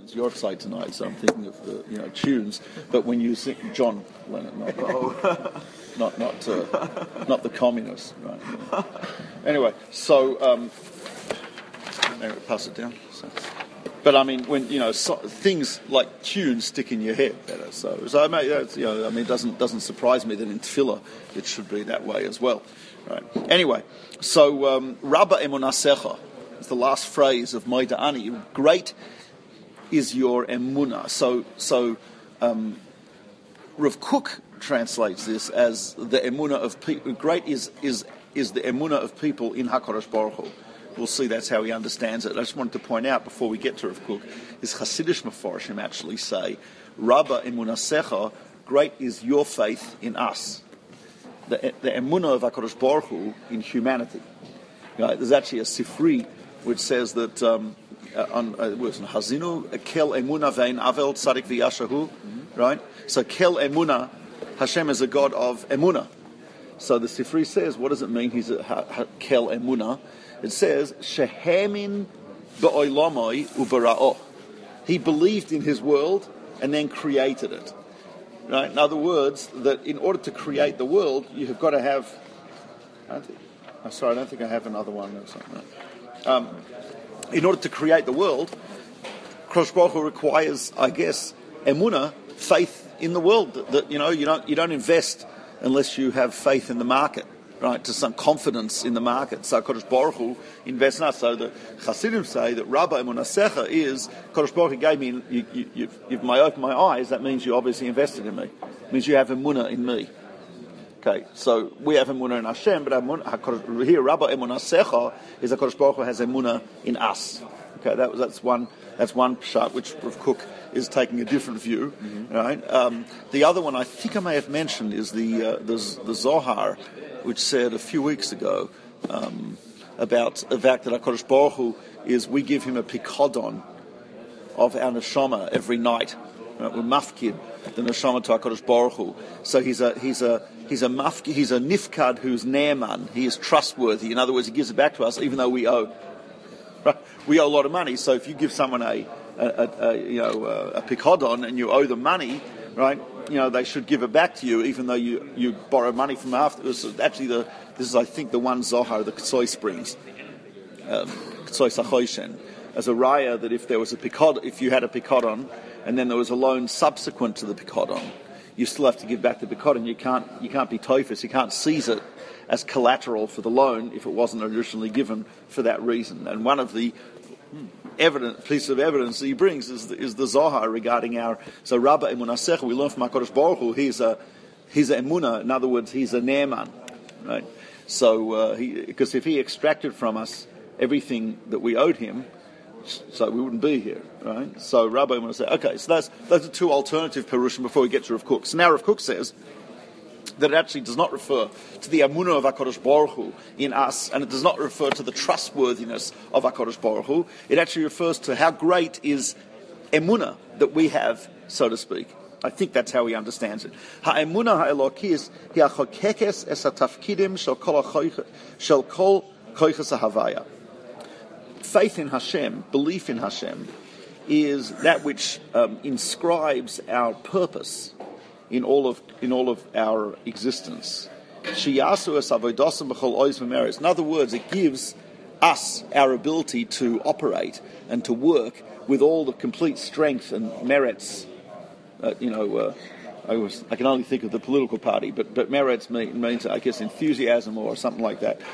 Lennon's Yortzeit tonight, so I'm thinking of tunes. But when you sing John Lennon, not the communist, right? Anyway, so pass it down. So. But I mean, when things like tunes stick in your head better. So it doesn't surprise me that in Tefillah it should be that way as well, right? Anyway, so Rabba emunasecha is the last phrase of Maida Ani. Great is your emunah. So Rav Kook translates this as the emunah of people. Great is the emunah of people in HaKadosh Baruch Hu. We'll see that's how he understands it. I just wanted to point out before we get to Rav Kook, is Hasidish Mefarshim actually say, Rabba emunasecha, great is your faith in us. The emunah of HaKadosh Baruch Hu in humanity. Right? There's actually a Sifri which says that Hazinu kel emunah vein avel tzadik v'yashahu, right? So kel emunah, Hashem is a God of emunah. So the Sifri says, what does it mean? He's a kel emunah. It says, Shehemin ba'olamai ubara'o. He believed in his world and then created it. Right? In other words, that in order to create the world, you have got to have... I don't think I have another one or something. In order to create the world, Kadosh Baruch Hu requires, I guess, emunah, faith in the world. That you don't invest unless you have faith in the market. Right, to some confidence in the market. So Kadosh Baruch Hu invests in us. So the Hasidim say that Rabba emunasecha is Kadosh Baruch Hu gave me. You've opened my eyes. That means you obviously invested in me. It means you have emunah in me. Okay, so we have emunah in Hashem, but here Rabba emunasecha is that Kadosh Baruch Hu has emunah in us. Okay, that's one pshat which Rav Kook is taking a different view. Mm-hmm. Right. The other one I think I may have mentioned is the Zohar, which said a few weeks ago about the fact that HaKadosh Baruch Hu is, we give him a pikodon of our neshama every night. Right? We're mafkid the neshama to HaKadosh Baruch Hu. So he's a nifkad who's ne'eman. He is trustworthy. In other words, he gives it back to us even though we owe. Right? We owe a lot of money. So if you give someone a pikodon and you owe them money, right? They should give it back to you, even though you borrow money from after. Actually, this is, I think, the one Zohar, the Ktsoi Springs, Ktsoi Sachoshen, as a raya that if you had a pikodon, and then there was a loan subsequent to the pikodon, you still have to give back the pikodon. You can't be tophus. You can't seize it as collateral for the loan if it wasn't originally given for that reason. And one of the piece of evidence that he brings is the Zohar regarding so Rabba emunasecha. We learn from HaKadosh Baruch Hu he's a emunah. In other words, he's a ne'eman, right? So because if he extracted from us everything that we owed him, so we wouldn't be here, right? So Rabba emunasecha. Okay, so those are two alternative perushim before we get to Rav Kook. So now Rav Kook says that it actually does not refer to the emunah of HaKadosh Baruch Hu in us, and it does not refer to the trustworthiness of HaKadosh Baruch Hu. It actually refers to how great is emunah that we have, so to speak. I think that's how he understands it. Ha'emunah ha'elokis hi'achokekes es ha'tafkidim shel kol koiches ha'havaya. Faith in Hashem, belief in Hashem, is that which inscribes our purpose in all of our existence. In other words, it gives us our ability to operate and to work with all the complete strength and merits. I can only think of the political party, but merits means, I guess, enthusiasm or something like that.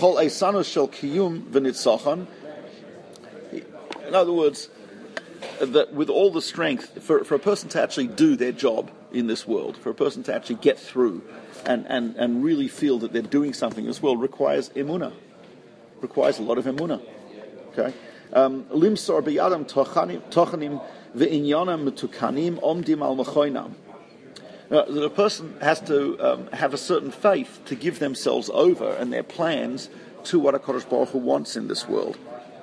In other words, that with all the strength, for a person to actually do their job in this world, for a person to actually get through and really feel that they're doing something in this world, requires emunah, requires a lot of emunah. Okay? Limsor biyadam tochanim ve'inyanam metukanim omdim al machoinam. That a person has to have a certain faith to give themselves over and their plans to what HaKadosh Baruch Hu wants in this world.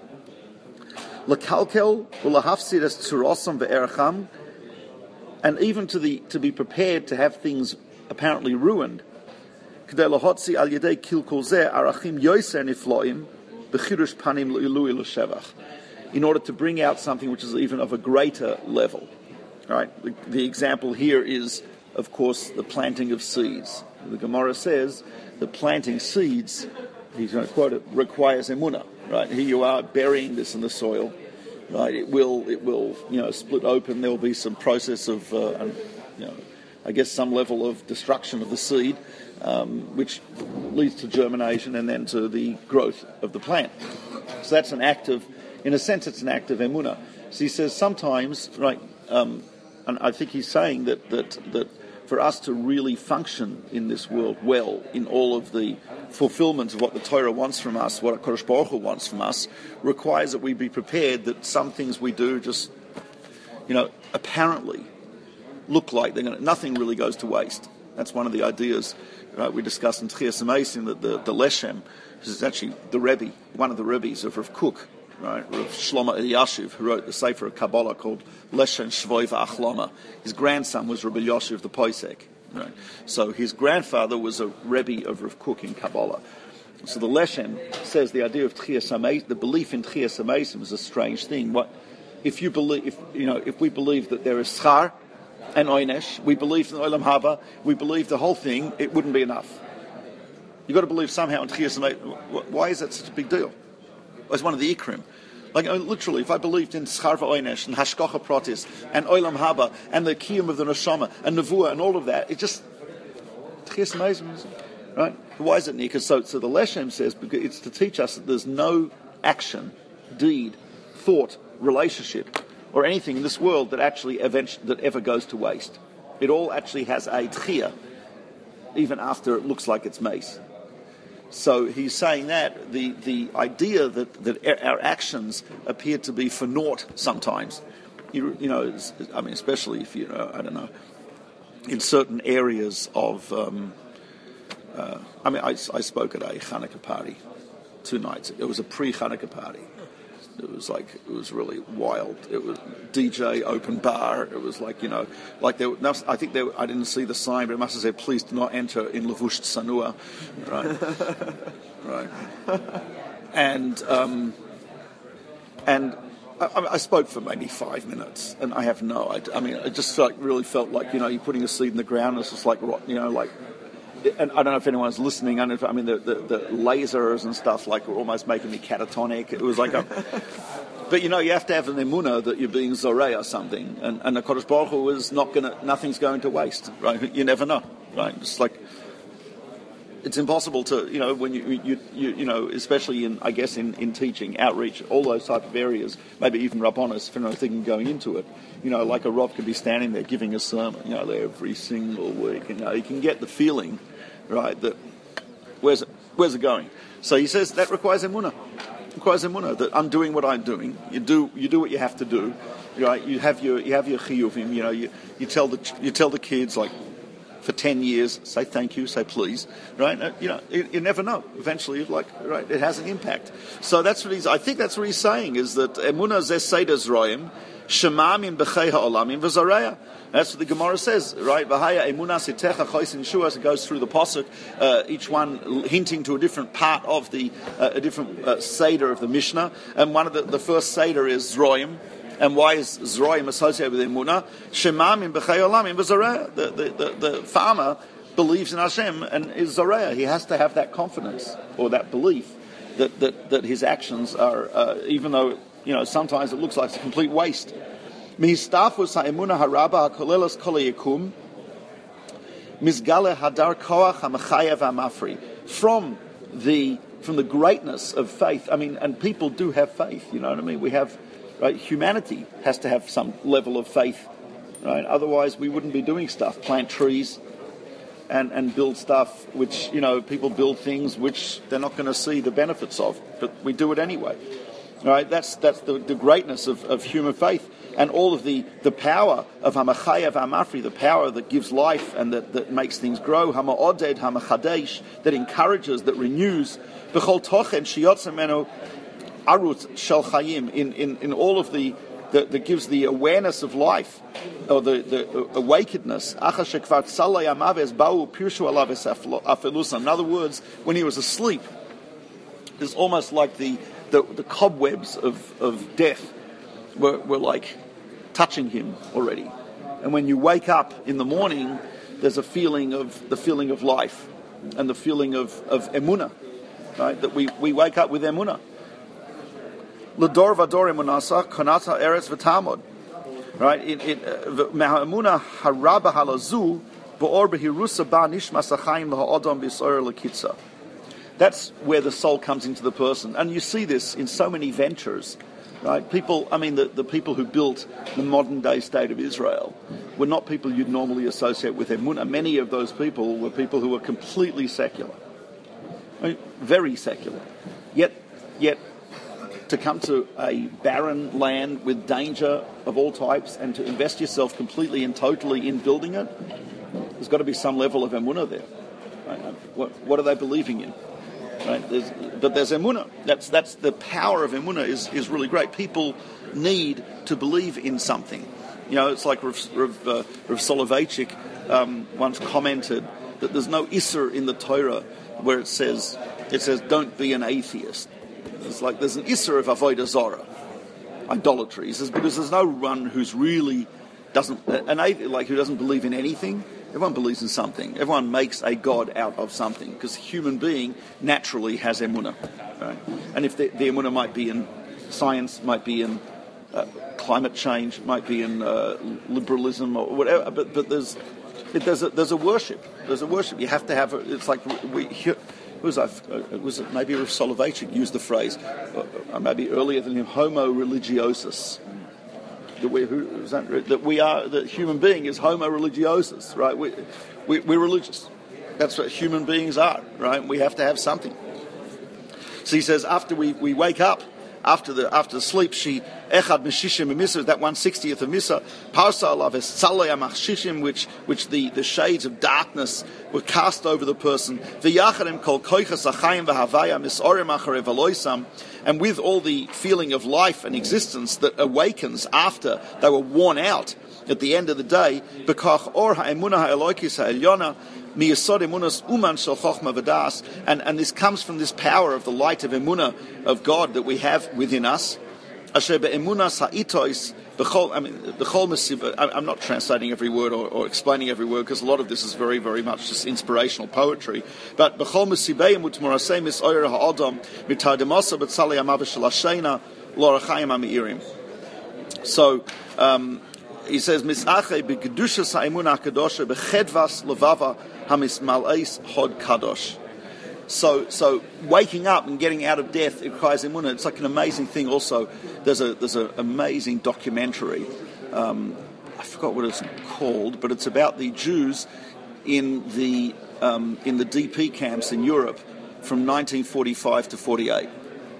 L'kalkel v'lahafsid es tzurosam ve'eracham, and even to be prepared to have things apparently ruined. K'dei lahotzi al yedei kilkol zeh arachim yoser nifloim b'chirush panim l'ilui l'shevach. in order to bring out something which is even of a greater level. Right? The example here is, of course, the planting of seeds. The Gemara says that planting seeds, he's going to quote it, requires emunah. Right? Here you are burying this in the soil. Right? It will split open. There will be some process of I guess some level of destruction of the seed, which leads to germination and then to the growth of the plant. So that's an act of, in a sense, it's an act of emunah. So he says sometimes, right, and I think he's saying that for us to really function in this world well, in all of the fulfillment of what the Torah wants from us, what HaKadosh Baruch Hu wants from us, requires that we be prepared that some things we do just, apparently look like nothing really goes to waste. That's one of the ideas we discussed in Tchias HaMeisim, that the Leshem, this is actually the Rebbe, one of the Rebbes of Rav Kook, right, Rav Shlomo Eliashiv, who wrote the Sefer of Kabbalah called Leshem Shvoi V'Achlama. His grandson was Rabbi Yoshev the Poisek. Right? So his grandfather was a Rebbe of Rav Kook in Kabbalah. So the Leshem says the idea of Tchias HaMeisim, the belief in Tchias HaMeisim is a strange thing. If we believe that there is schar and oynesh, we believe in Olam Haba, we believe the whole thing, it wouldn't be enough. You've got to believe somehow in Tchias HaMeisim. Why is that such a big deal? It's one of the Ikrim. Literally, if I believed in Schar V'Oynesh and Hashgacha Pratis and Olam Haba and the Kiyum of the Neshama and Nevuah and all of that, it just Tchias HaMeisim, right? Why is it Nika? So the Leshem says because it's to teach us that there's no action, deed, thought, relationship, or anything in this world that actually that ever goes to waste. It all actually has a tchiyah, even after it looks like it's mace. So he's saying that the idea that our actions appear to be for naught sometimes, especially if in certain areas of, I spoke at a Hanukkah party 2 nights. It was a pre-Hanukkah party. It was really wild. It was DJ, open bar. It was I didn't see the sign, but it must have said, "Please do not enter in Levush Tsanua." Right. And I spoke for maybe 5 minutes, and I have no idea. I just really felt like you're putting a seed in the ground. It's just and I don't know if anyone's listening. The lasers and stuff were almost making me catatonic. It was but you have to have an emunah that you're being zoreh or something, and the Kodesh Baruch Hu is nothing's going to waste, right? You never know, right? It's impossible to, when you especially in teaching, outreach, all those type of areas, maybe even Rabbonos, if anyone's thinking going into it, like a Rav could be standing there giving a sermon, every single week, you can get the feeling, right, that where's it going? So he says that requires emunah. That I'm doing what I'm doing. You do what you have to do, right? You have your chiyuvim. You tell the kids for 10 years, say thank you, say please, right? You never know. Eventually, right, it has an impact. So I think that's what he's saying is that emunah zeh seder zroim shemamim b'chei ha'olamim v'zareya. That's what the Gemara says, right? V'haya emunah sitecha chosin shuas. It goes through the pasuk, each one hinting to a different part of a different seder of the Mishnah. And one of the first seder is zroim. And why is Zroim associated with Emunah? Shemamim b'chei olamim v'zareya. The farmer believes in Hashem and is Zareya. He has to have that confidence or that belief that his actions are, even though sometimes it looks like it's a complete waste. Mistafus ha'emunah haraba ha'kolelas kol hayikum misgale hadar koach ha'mechayev ha'mafri. From the greatness of faith, and people do have faith. You know what I mean? We have. Right, humanity has to have some level of faith, right? Otherwise, we wouldn't be doing stuff, plant trees, and build stuff. Which people build things which they're not going to see the benefits of, but we do it anyway. Right? That's the greatness of human faith, and all of the power of Hamachayav Hamafri, the power that gives life and that makes things grow. Hamaoded Hamachadesh, that encourages, that renews. B'chol tochen shiyotzemenu. Arut shel chayim, in all of that gives the awareness of life, or the awakenedness. In other words, when he was asleep, it's almost like the the cobwebs of death were like touching him already. And when you wake up in the morning, there's a feeling of life and the feeling of emunah, right? That we wake up with emunah. L'dor vador emunasa konata eretz v'tamod, right? Ma'emunah haraba halazu ba'or behirusa ba nishmas achayim laha'adam b'yisor l'kitza. That's where the soul comes into the person, and you see this in so many ventures. Right? People, I mean, the people who built the modern-day state of Israel were not people you'd normally associate with emunah. Many of those people were people who were completely secular, I mean, very secular. Yet, to come to a barren land with danger of all types and to invest yourself completely and totally in building it, there's got to be some level of emunah there. Right? What are they believing in? Right? But there's emunah. That's the power of emunah is really great. People need to believe in something. You know, it's like Rav Soloveitchik once commented that there's no isser in the Torah where it says don't be an atheist. It's like there's an isser of avodah zarah, idolatry. He says because there's no one who's really who doesn't believe in anything. Everyone believes in something. Everyone makes a god out of something because a human being naturally has emunah, right? And if the emunah might be in science, might be in climate change, might be in liberalism or whatever, but there's a worship. There's a worship. You have to have. It's like was it maybe Rav Soloveitchik used the phrase, maybe earlier than him, homo religiosus. That human being is homo religiosus, right? We're religious. That's what human beings are, right? We have to have something. So he says after we wake up, after the sleep, she echad meshishim emisa, that 1/60th of misa, parsa alav esalei amachshishim, which the shades of darkness were cast over the person. V'yacharem kol koichas achayim v'havaya misorem acharei v'loisam, and with all the feeling of life and existence that awakens after they were worn out at the end of the day, bekach or ha'emunah ha'elokis ha'elyona, miyasod emunas uman shel chochma v'das, and this comes from this power of the light of emunah of God that we have within us. Asher be'emunas ha'itois b'chol, b'chol mesiba. I'm not translating every word or explaining every word because a lot of this is very, very much just inspirational poetry. But b'chol mesibeim utmorasei misoyer ha'adam mitardemasa b'tzalei amav shel hashena l'orachayim ha'meirim. So he says, "Misache begedushas ha'emunah kadosha bechedvas levava hamismalais hod kadosh." So waking up and getting out of death, it requires emunah. It's like an amazing thing. Also, there's an amazing documentary. I forgot what it's called, but it's about the Jews in the DP camps in Europe from 1945 to 48.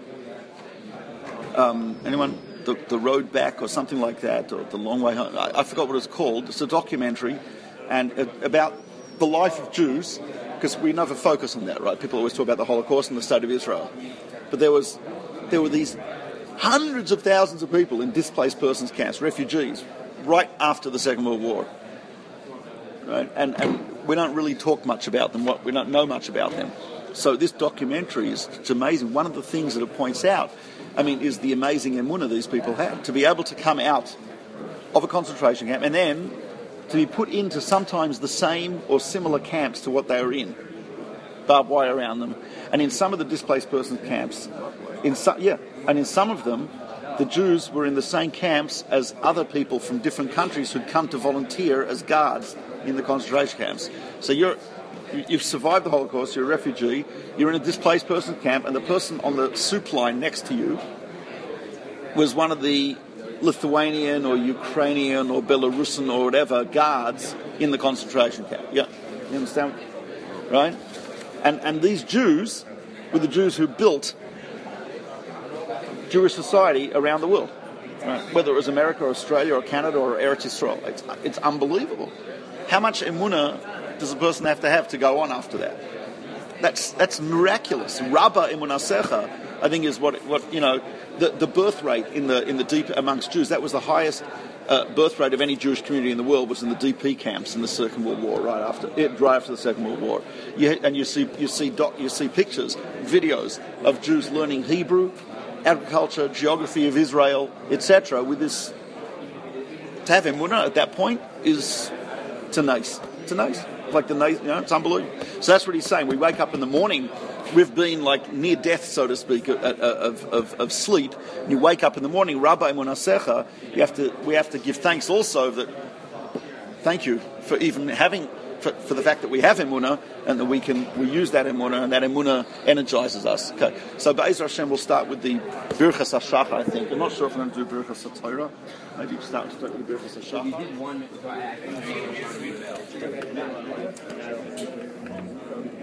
Anyone? The Road Back or something like that, or The Long Way Home. I forgot what it's called. It's a documentary and about the life of Jews, because we never focus on that, right? People always talk about the Holocaust and the state of Israel. But there were these hundreds of thousands of people in displaced persons camps, refugees, right after the Second World War. Right? And we don't really talk much about them. We don't know much about them. So this documentary it's amazing. One of the things that it points out, is the amazing emunah these people had. To be able to come out of a concentration camp and then to be put into sometimes the same or similar camps to what they were in. Barbed wire around them. And in some of the displaced persons camps, in some of them, the Jews were in the same camps as other people from different countries who'd come to volunteer as guards in the concentration camps. So you've survived the Holocaust, you're a refugee, you're in a displaced person camp, and the person on the soup line next to you was one of the Lithuanian or Ukrainian or Belarusian or whatever guards in the concentration camp. Yeah, you understand? Right? And these Jews were the Jews who built Jewish society around the world. Right? Whether it was America or Australia or Canada or Eretz Yisrael. It's unbelievable. How much emunah does a person have to go on after that? That's miraculous. Rabba emunasecha, I think, is what the birth rate in the deep amongst Jews. That was the highest birth rate of any Jewish community in the world, was in the DP camps in the Second World War, right after the Second World War. You see pictures, videos of Jews learning Hebrew agriculture, geography of Israel, etc. With this, to have emunah at that point is nice. Like the nice, it's unbelievable. So that's what he's saying. We wake up in the morning, we've been like near death, so to speak, of sleep. And you wake up in the morning, Rabbi Munasecha. We have to give thanks also thank you for even having. For the fact that we have emunah and that we use that emunah and that emunah energizes us. Okay, so Be'ezer Hashem will start with the Birchas HaShachar. I think I'm not sure if I'm going to do Birchas HaTorah. Maybe start with the Birchas HaShachar.